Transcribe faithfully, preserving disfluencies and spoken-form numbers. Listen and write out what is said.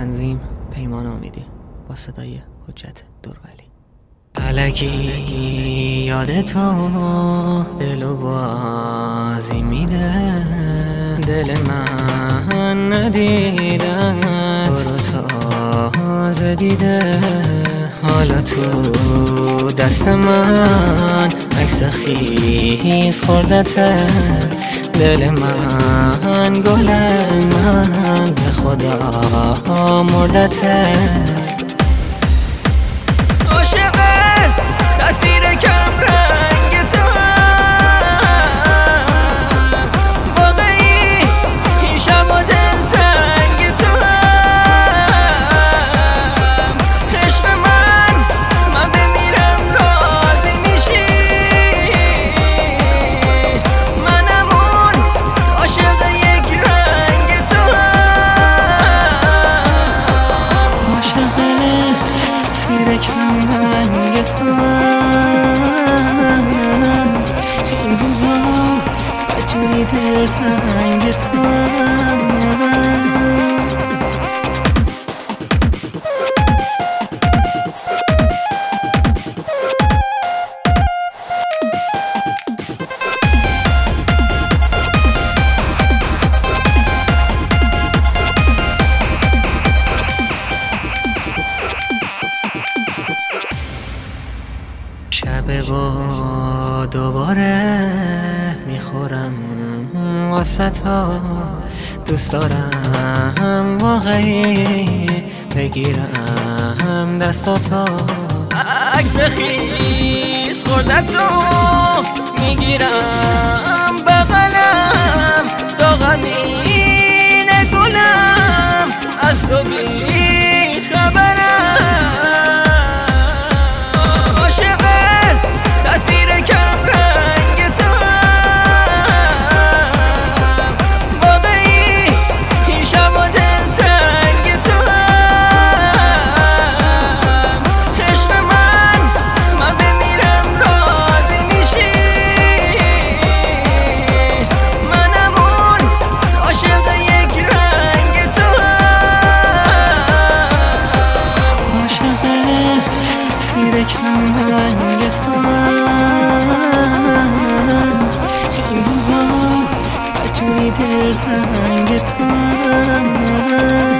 تنظیم پیمان امیدی با صدای حجت درولی. الکی یادتو دلو بازی میده، دل من ندیدن برو تازه دیده، حالا تو دست من عکس خیز خوردته، دل من گل من به خدا مردته، عاشق تصویر کم رنگ تو واقعی این شب و دلتنگ تو عشق من من بمیرم راضی میشی، منم اون عاشق یک رنگ تو، عاشق تصویر کم رنگ تو، این روزا بجوری دلتنگ تو. شب با دوباره میخورم واسه تا، دوست دارم واقعی بگیرم دستاتو، عکس خیز خوردتو میگیرم بغلم، داغمین گلم از تو بی خبرم، تصویر کم رنگ تو واقعی این شب و دلتنگ تو، عشق من من بمیرم راضی میشی، منم اون عاشق یک رنگ تو، عاشق تصویر کم رنگ تو، این روزا بجوری دلتنگ تو.